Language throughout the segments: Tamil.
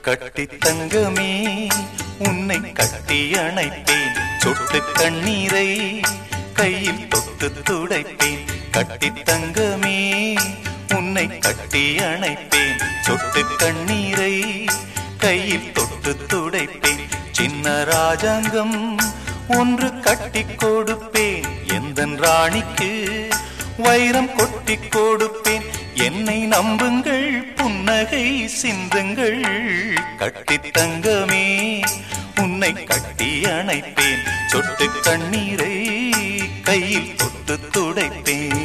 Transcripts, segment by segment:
கட்டி தங்கமே உன்னை கட்டி அணைப்பேன், சொட்டு கண்ணீரை கையில் தொட்டு துடைப்பேன். கட்டி தங்கமே உன்னை கட்டி அணைப்பேன், சொட்டு கண்ணீரை கையில் தொட்டு துடைப்பேன். சின்ன ராஜாங்கம் ஒன்று கட்டி கொடுப்பேன், எந்தன் ராணிக்கு வைரம் கொட்டி கொடுப்பேன். என்னை நம்புங்கள், புன்னகை சிந்துங்கள். கட்டி தங்கமே உன்னை கட்டி அணைப்பேன், சொட்டு கண்ணீரை கையில் தொட்டு துடைப்பேன்.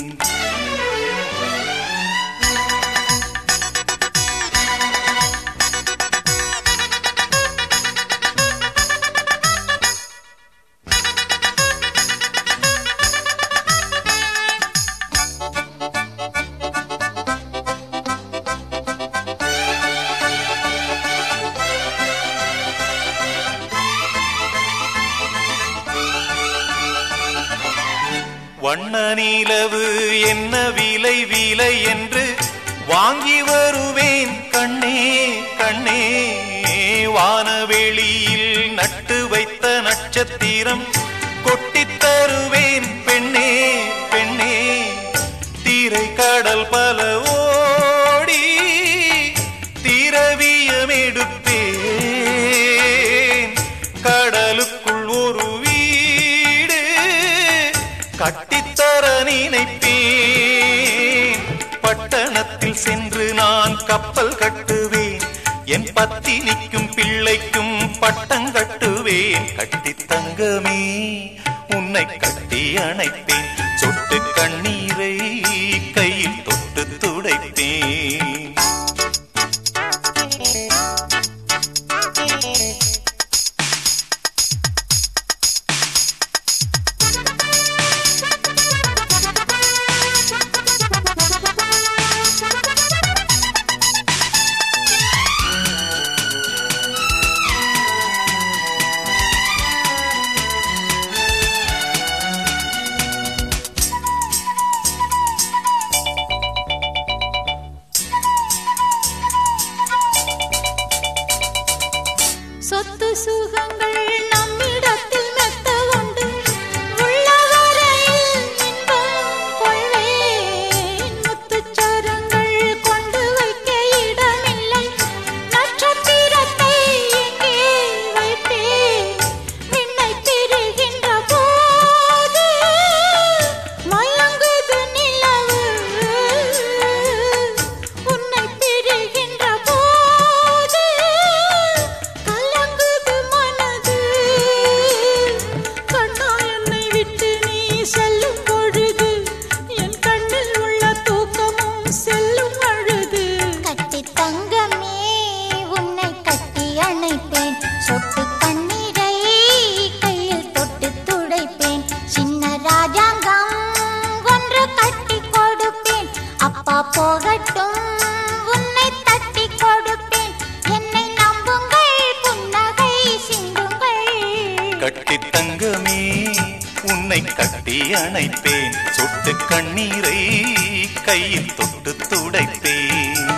வண்ண நிலவு என்ன விலை விலை என்று வாங்கி வருவேன் கண்ணே கண்ணே. வானவெளியில் நட்டு வைத்த நட்சத்திரம் கொட்டித் தருவேன் பெண்ணே பெண்ணே. தீரை கடல் பல ஓடி திரவியம் எடுப்பேன், கடலுக்குள் ஒரு வீடு கட்டித்தர நினைப்பேன். பட்டணத்தில் சென்று நான் கப்பல் கட்டுவேன், என் பத்தினிக்கும் பிள்ளைக்கும் பட்டம் கட்டுவேன். கட்டி தங்கமே உன்னை கட்டி அணைப்பேன், சொட்டு கண்ணீரை கையில் தொட்டு துடைப்பேன். சொத்து சுகங்கள் நம்மிடத்தில் மெத்த உண்டு, உள்ளவரையில் இன்பம் கொள்வேன். முத்துச்சரங்கள் கொண்டு வைக்க இடமில்லை, நட்சத்திரத்தை எங்கே வைப்பேன். விண்ணை பிரிகின்ற போது மயங்குது நிலவு, உன்னை பிரிகின்ற போது கலங்குது மனது. கண்ணா என்னை விட்டு நீ செல்லும் பொழுது என் கண்ணில் உள்ள தூக்கமும் செல்லும் அழுது. கட்டி தங்கமே உன்னை கட்டி அணைப்பேன், சொட்டு கண்ணீரை கையில் தொட்டு துடைப்பேன். சின்ன ராஜாங்கம் ஒன்று கட்டி கொடுப்பேன், அப்பா போகட்டும் உன்னை தட்டி கொடுப்பேன். என்னை நம்புங்கள், புன்னகை சிந்துங்கள். கட்டி தங்கமே உன்னை கட்டி அணைப்பேன், சொட்டு கண்ணீரை கையில் தொட்டு துடைப்பேன்.